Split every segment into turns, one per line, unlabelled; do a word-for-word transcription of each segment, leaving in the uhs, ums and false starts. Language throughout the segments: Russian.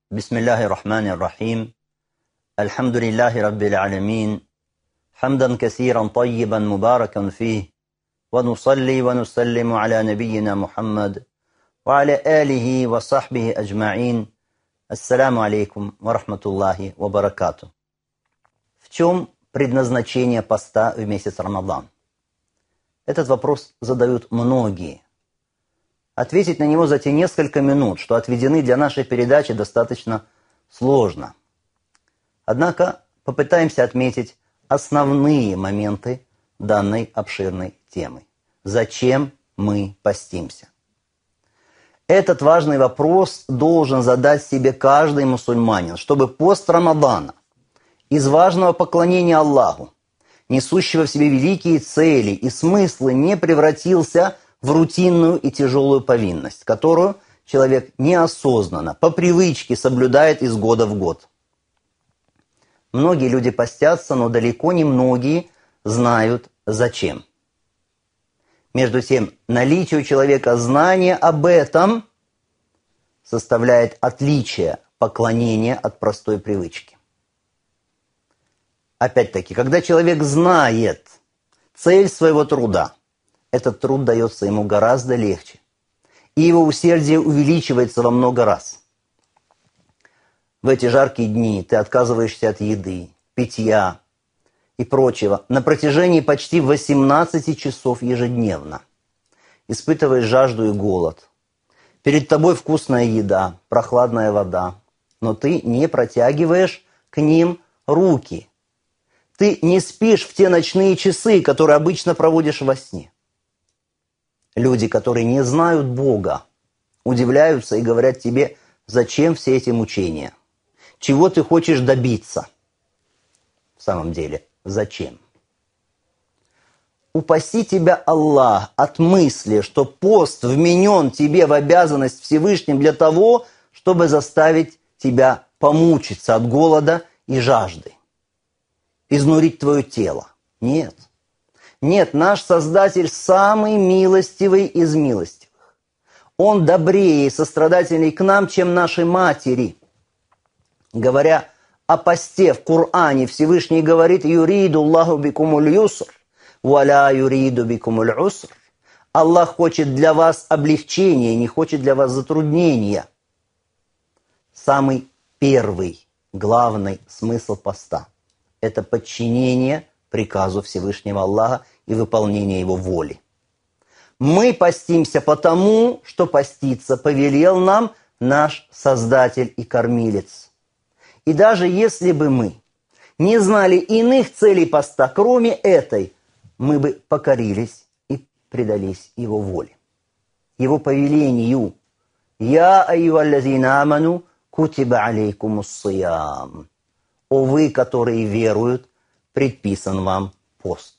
Бисмиллахи рахмани рахим. Альхамдулиллахи раббил алямин. Хамдан касиран таййибан мубаракан фих. Ва нусалли ва нусаллиму аля набийина Мухаммад. Ва аля алихи ва сахбихи аджмаин. Ассаламу алейкум ва рахматуллахи ва баракату. В чем предназначение поста в месяц Рамадан? Этот вопрос задают многие. Ответить на него за те несколько минут, что отведены для нашей передачи, достаточно сложно. Однако попытаемся отметить основные моменты данной обширной темы. Зачем мы постимся? Этот важный вопрос должен задать себе каждый мусульманин, чтобы пост Рамадана из важного поклонения Аллаху, несущего в себе великие цели и смыслы, не превратился в рутинную и тяжелую повинность, которую человек неосознанно, по привычке соблюдает из года в год. Многие люди постятся, но далеко не многие знают зачем. Между тем, наличие у человека знания об этом составляет отличие поклонения от простой привычки. Опять-таки, когда человек знает цель своего труда, этот труд дается ему гораздо легче, и его усердие увеличивается во много раз. В эти жаркие дни ты отказываешься от еды, питья и прочего на протяжении почти восемнадцати часов ежедневно. Испытываешь жажду и голод. Перед тобой вкусная еда, прохладная вода, но ты не протягиваешь к ним руки. Ты не спишь в те ночные часы, которые обычно проводишь во сне. Люди, которые не знают Бога, удивляются и говорят тебе, зачем все эти мучения? Чего ты хочешь добиться? В самом деле, зачем? Упаси тебя Аллах от мысли, что пост вменен тебе в обязанность Всевышним для того, чтобы заставить тебя помучиться от голода и жажды, изнурить твое тело. Нет. Нет, наш Создатель самый милостивый из милостивых. Он добрее и сострадательней к нам, чем наши матери. Говоря о посте в Коране, Всевышний говорит: «Юриду Аллаху бикумуль юср, валя юриду бикумуль уср». Аллах хочет для вас облегчения, не хочет для вас затруднения. Самый первый, главный смысл поста – это подчинение приказу Всевышнего Аллаха и выполнение Его воли. Мы постимся потому, что поститься повелел нам наш Создатель и Кормилец. И даже если бы мы не знали иных целей поста, кроме этой, мы бы покорились и предались Его воле, Его повелению. «Я айюаллазина аману кутиба алейкумус сиям». О вы, которые веруют, предписан вам пост.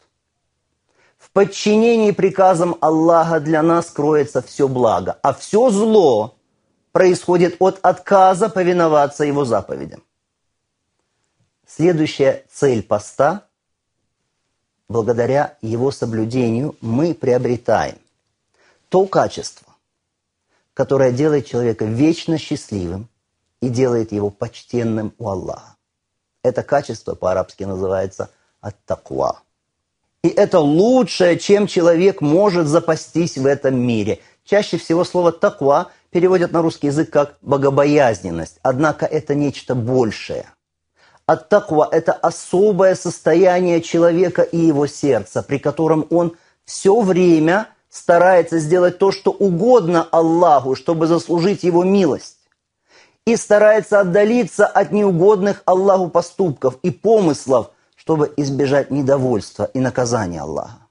В подчинении приказам Аллаха для нас кроется все благо, а все зло происходит от отказа повиноваться Его заповедям. Следующая цель поста: благодаря его соблюдению мы приобретаем то качество, которое делает человека вечно счастливым и делает его почтенным у Аллаха. Это качество по-арабски называется ат-таква. И это лучшее, чем человек может запастись в этом мире. Чаще всего слово «таква» переводят на русский язык как «богобоязненность». Однако это нечто большее. Ат-таква – это особое состояние человека и его сердца, при котором он все время старается сделать то, что угодно Аллаху, чтобы заслужить Его милость. И старается отдалиться от неугодных Аллаху поступков и помыслов, чтобы избежать недовольства и наказания Аллаха.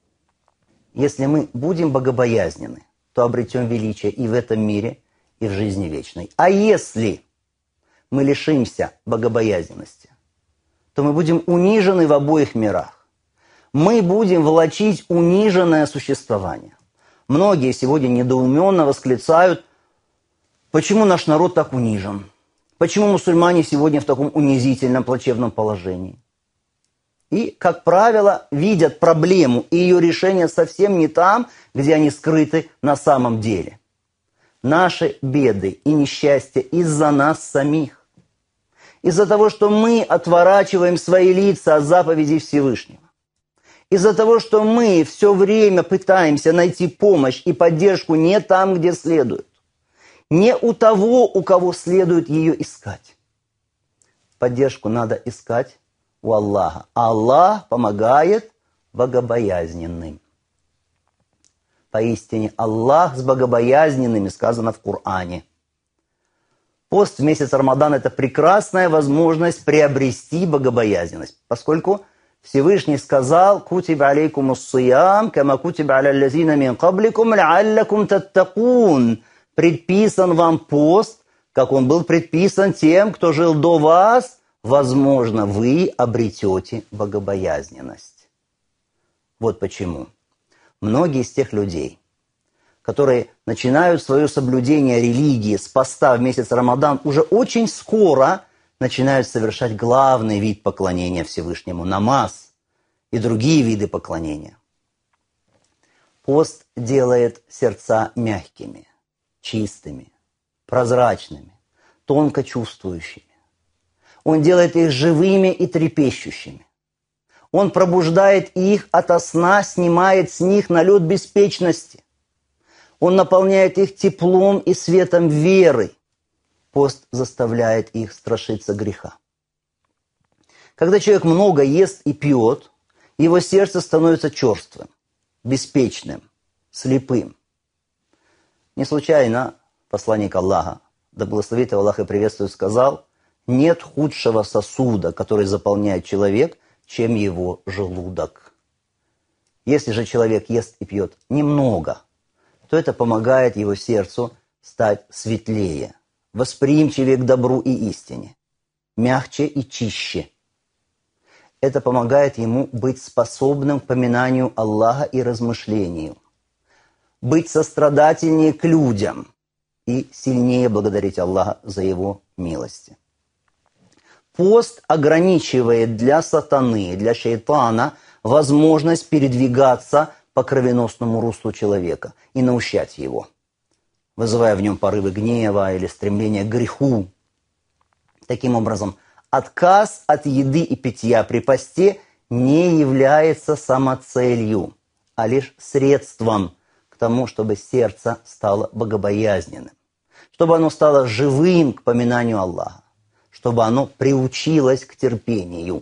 Если мы будем богобоязнены, то обретем величие и в этом мире, и в жизни вечной. А если мы лишимся богобоязненности, то мы будем унижены в обоих мирах. Мы будем влачить униженное существование. Многие сегодня недоуменно восклицают: почему наш народ так унижен? Почему мусульмане сегодня в таком унизительном, плачевном положении? И, как правило, видят проблему и ее решение совсем не там, где они скрыты на самом деле. наши беды и несчастья из-за нас самих. Из-за того, что мы отворачиваем свои лица от заповедей Всевышнего. Из-за того, что мы все время пытаемся найти помощь и поддержку не там, где следует. Не у того, у кого следует ее искать. Поддержку надо искать у Аллаха. Аллах помогает богобоязненным. Поистине Аллах с богобоязненными, сказано в Коране. Пост в месяц Рамадан – это прекрасная возможность приобрести богобоязненность, поскольку Всевышний сказал: «Кутиба алейкум ус-сиям, кама кутиба аля лазина мин кабликум, лааллакум таттакун». Предписан вам пост, как он был предписан тем, кто жил до вас, возможно, вы обретете богобоязненность. Вот почему. Многие из тех людей, которые начинают свое соблюдение религии с поста в месяц Рамадан, уже очень скоро начинают совершать главный вид поклонения Всевышнему – намаз и другие виды поклонения. Пост делает сердца мягкими, чистыми, прозрачными, тонко чувствующими. Он делает их живыми и трепещущими. Он пробуждает их ото сна, снимает с них налет беспечности. Он наполняет их теплом и светом веры. Пост заставляет их страшиться греха. Когда человек много ест и пьет, его сердце становится черствым, беспечным, слепым. Не случайно посланник Аллаха, да благословит его Аллах и приветствует, сказал: нет худшего сосуда, который заполняет человек, чем его желудок. Если же человек ест и пьет немного, то это помогает его сердцу стать светлее, восприимчивее к добру и истине, мягче и чище. Это помогает ему быть способным к поминанию Аллаха и размышлению, быть сострадательнее к людям и сильнее благодарить Аллаха за его милости. Пост ограничивает для сатаны, для шайтана возможность передвигаться по кровеносному руслу человека и наущать его, вызывая в нем порывы гнева или стремление к греху. Таким образом, отказ от еды и питья при посте не является самоцелью, а лишь средством к тому, чтобы сердце стало богобоязненным, чтобы оно стало живым к поминанию Аллаха, чтобы оно приучилось к терпению,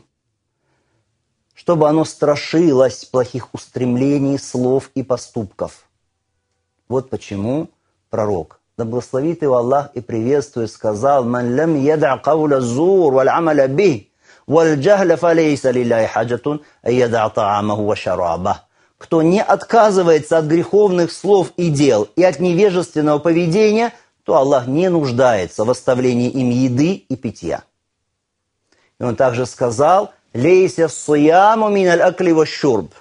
чтобы оно страшилось плохих устремлений, слов и поступков. Вот почему пророк, да благословит его Аллах и приветствует, сказал: «Ман лам яда кауля зур валь амаля бих, валь джахля фалейса лилляхи хаджатун айяда таамаху ва шарабах». Кто не отказывается от греховных слов и дел и от невежественного поведения, то Аллах не нуждается в оставлении им еды и питья. И он также сказал: «Лейся ссияму миналь акли ва шурб,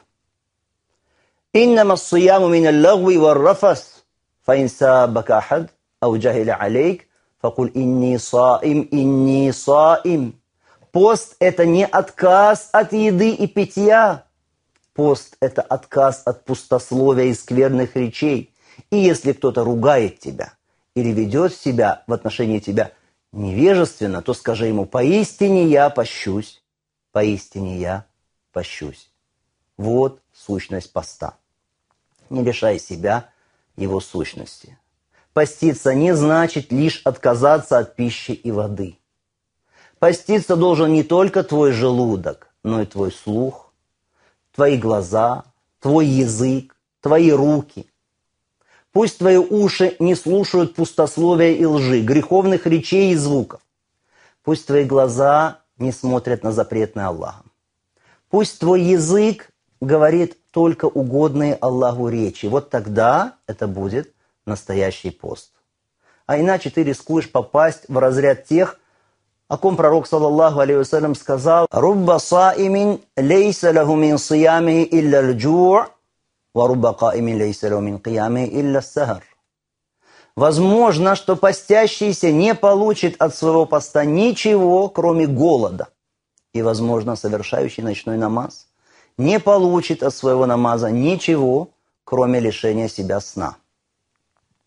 иннама ссияму миналь лагви ва рафас, фаин сабака ахад, ау джахиля алейк, факуль инни саим, инни саим». Пост – это не отказ от еды и питья. Пост – это отказ от пустословия и скверных речей. И если кто-то ругает тебя или ведет себя в отношении тебя невежественно, то скажи ему: поистине я пощусь, поистине я пощусь. Вот сущность поста. Не лишай себя его сущности. Поститься не значит лишь отказаться от пищи и воды. Поститься должен не только твой желудок, но и твой слух, твои глаза, твой язык, твои руки. Пусть твои уши не слушают пустословия и лжи, греховных речей и звуков. Пусть твои глаза не смотрят на запретное Аллахом. Пусть твой язык говорит только угодные Аллаху речи. Вот тогда это будет настоящий пост. А иначе ты рискуешь попасть в разряд тех, о ком пророк, саллаллаху алейхи вассалям, сказал: «Рубба саимин лейса лаху мин сиямихи илля лджу'а, ва рубба каимин лейса лаху мин киямихи илля сахар». Возможно, что постящийся не получит от своего поста ничего, кроме голода. И, возможно, совершающий ночной намаз не получит от своего намаза ничего, кроме лишения себя сна.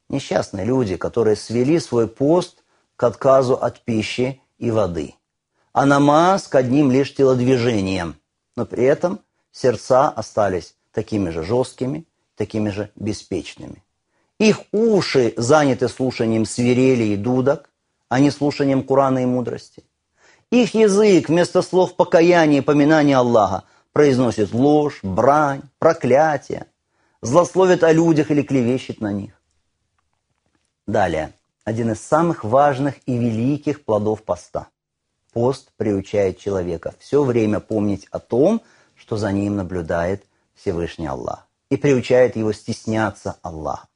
Несчастные люди, которые свели свой пост к отказу от пищи и воды, а намаз к одним лишь телодвижениям, но при этом сердца остались такими же жесткими, такими же беспечными. Их уши заняты слушанием свирели и дудок, а не слушанием Корана и мудрости. Их язык вместо слов покаяния и поминания Аллаха произносит ложь, брань, проклятие, злословит о людях или клевещет на них. Далее, один из самых важных и великих плодов поста. Пост приучает человека все время помнить о том, что за ним наблюдает Всевышний Аллах, и приучает его стесняться Аллаха.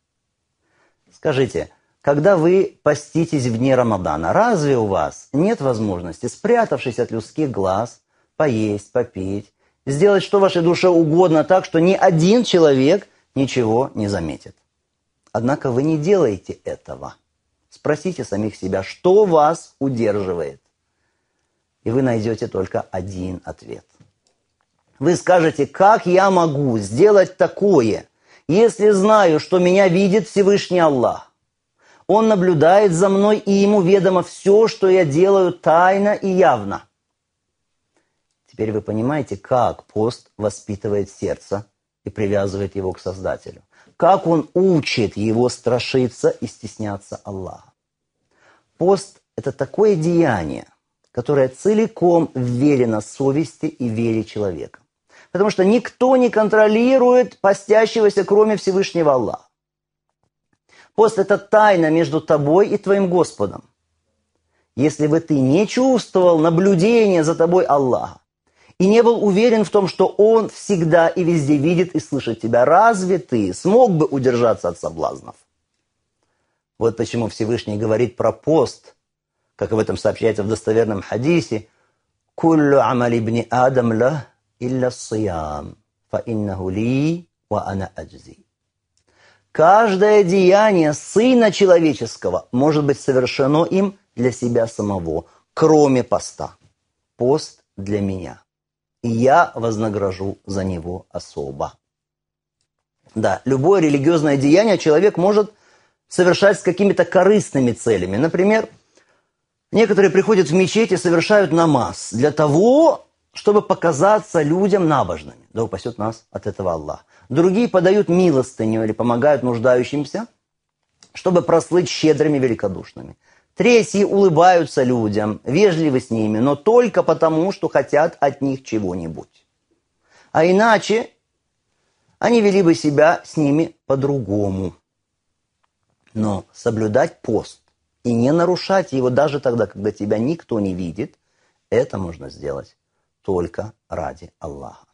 Скажите, когда вы поститесь вне Рамадана, разве у вас нет возможности, спрятавшись от людских глаз, поесть, попить, сделать что вашей душе угодно так, что ни один человек ничего не заметит? Однако вы не делаете этого. Спросите самих себя, что вас удерживает? И вы найдете только один ответ. Вы скажете, как я могу сделать такое, если знаю, что меня видит Всевышний Аллах? Он наблюдает за мной, и ему ведомо все, что я делаю тайно и явно. Теперь вы понимаете, как пост воспитывает сердце и привязывает его к Создателю. Как он учит его страшиться и стесняться Аллаха. Пост – это такое деяние, которое целиком вверено совести и вере человека. Потому что никто не контролирует постящегося, кроме Всевышнего Аллаха. Пост – это тайна между тобой и твоим Господом. Если бы ты не чувствовал наблюдения за тобой Аллаха и не был уверен в том, что Он всегда и везде видит и слышит тебя, разве ты смог бы удержаться от соблазнов? Вот почему Всевышний говорит про пост, как об этом сообщается в достоверном хадисе: «Куллю амали ибни Адам ла илля ссиям, фа иннаху ли ва ана аджзи». Каждое деяние Сына Человеческого может быть совершено им для себя самого, кроме поста. Пост для меня. И я вознагражу за него особо. Да, любое религиозное деяние человек может совершать с какими-то корыстными целями. Например, некоторые приходят в мечеть и совершают намаз для того, чтобы показаться людям набожными. Да упасет нас от этого Аллах. Другие подают милостыню или помогают нуждающимся, чтобы прослыть щедрыми, великодушными. Третьи улыбаются людям, вежливы с ними, но только потому, что хотят от них чего-нибудь. А иначе они вели бы себя с ними по-другому. Но соблюдать пост и не нарушать его даже тогда, когда тебя никто не видит, это можно сделать только ради Аллаха.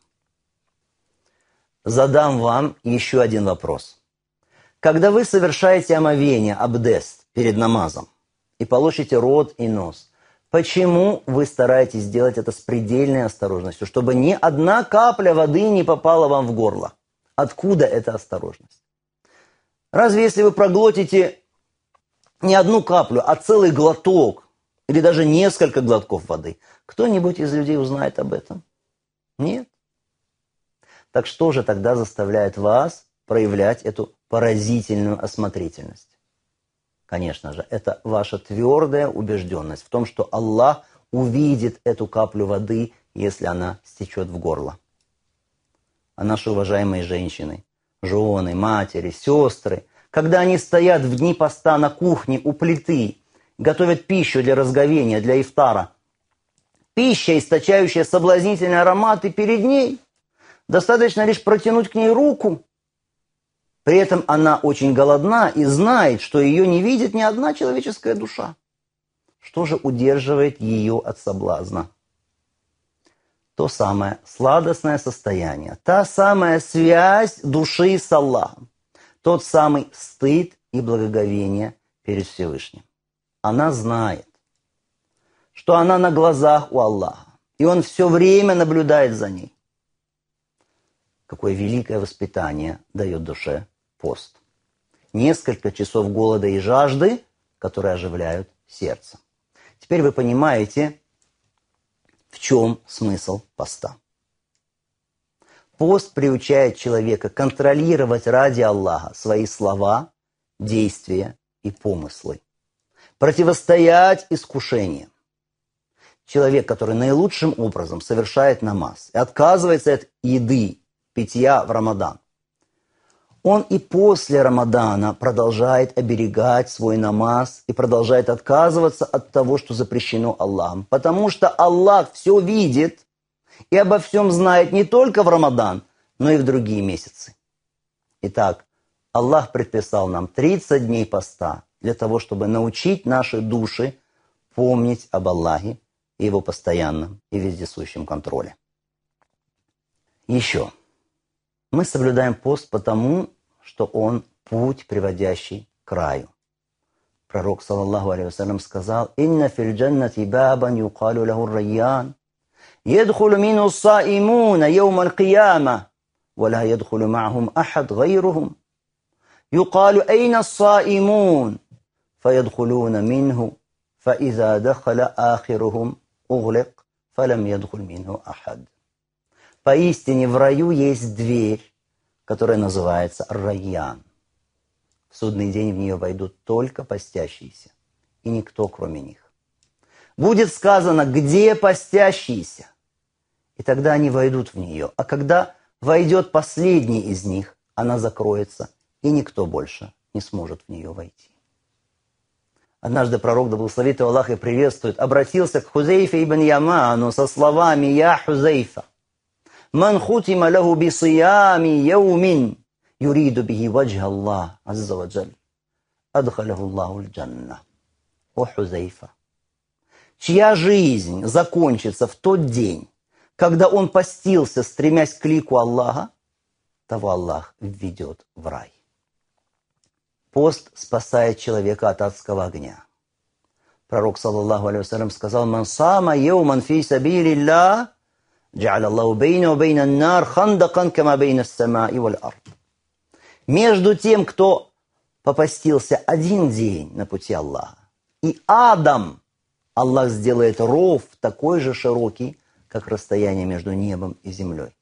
Задам вам еще один вопрос. Когда вы совершаете омовение, абдест, перед намазом, и полощете рот и нос, почему вы стараетесь сделать это с предельной осторожностью, чтобы ни одна капля воды не попала вам в горло? Откуда эта осторожность? Разве если вы проглотите не одну каплю, а целый глоток, или даже несколько глотков воды, кто-нибудь из людей узнает об этом? Нет. Так что же тогда заставляет вас проявлять эту поразительную осмотрительность? Конечно же, это ваша твердая убежденность в том, что Аллах увидит эту каплю воды, если она стечет в горло. А наши уважаемые женщины, жены, матери, сестры, когда они стоят в дни поста на кухне у плиты, готовят пищу для разговения, для ифтара, пища, источающая соблазнительный аромат, и перед ней достаточно лишь протянуть к ней руку. При этом она очень голодна и знает, что ее не видит ни одна человеческая душа. Что же удерживает ее от соблазна? То самое сладостное состояние, та самая связь души с Аллахом, тот самый стыд и благоговение перед Всевышним. Она знает, что она на глазах у Аллаха, и Он все время наблюдает за ней. Какое великое воспитание дает душе пост. Несколько часов голода и жажды, которые оживляют сердце. Теперь вы понимаете, в чем смысл поста. Пост приучает человека контролировать ради Аллаха свои слова, действия и помыслы. Противостоять искушениям. Человек, который наилучшим образом совершает намаз и отказывается от еды, питья в Рамадан, он и после Рамадана продолжает оберегать свой намаз и продолжает отказываться от того, что запрещено Аллахом. Потому что Аллах все видит и обо всем знает не только в Рамадан, но и в другие месяцы. Итак, Аллах предписал нам тридцать дней поста для того, чтобы научить наши души помнить об Аллахе и Его постоянном и вездесущем контроле. Еще. Мы соблюдаем пост потому, что он путь, приводящий к раю. Пророк, саллаллаху алейхи вассалям, сказал: «Инна фил джаннати бабан юкалу лаху райян, ядхулу мину саимуна йоума аль-кияма, ва ла ядхулу ма'ахум ахад гайрухум. Юкалу айна саимун, фаядхулуна минху, фаиза дахаля ахирухум углик, фалям ядхул минху ахад». Поистине в раю есть дверь, которая называется Райян. В судный день в нее войдут только постящиеся, и никто, кроме них. Будет сказано: где постящиеся? И тогда они войдут в нее. А когда войдет последний из них, она закроется, и никто больше не сможет в нее войти. Однажды пророк, да благословит его Аллах и приветствует, обратился к Хузейфе ибн Яману со словами: «Я Хузейфа, ман хутима лаху бисиями яумин юриду бихи ваджха Аллах азза ва джаль, адхалаху Аллаху аль-джанна». О Хузейфа, чья жизнь закончится в тот день, когда он постился, стремясь к лику Аллаха, того Аллах введет в рай. Пост спасает человека от адского огня. Пророк, саллаллаху алейхи вассалям, сказал: «Ман сама яуман фи сабилиллах, джа'аля Аллаху бейна ва бейна ан-нар хандакан кама бейна ас-сама'i валь-ард». Между тем, кто попастился один день на пути Аллаха, и адом, Аллах сделает ров такой же широкий, как расстояние между небом и землей.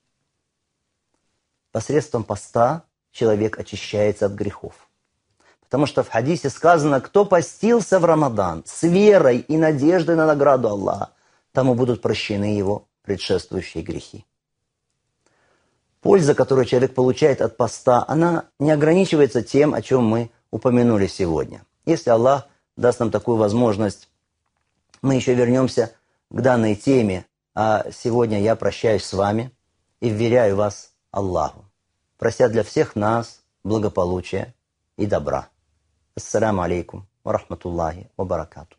Посредством поста человек очищается от грехов. Потому что в хадисе сказано: кто постился в Рамадан с верой и надеждой на награду Аллаха, тому будут прощены его предшествующие грехи. Польза, которую человек получает от поста, она не ограничивается тем, о чем мы упомянули сегодня. Если Аллах даст нам такую возможность, мы еще вернемся к данной теме, а сегодня я прощаюсь с вами и вверяю вас Аллаху, прося для всех нас благополучия и добра. Ассаляму алейкум ва рахматуллахи ва баракату.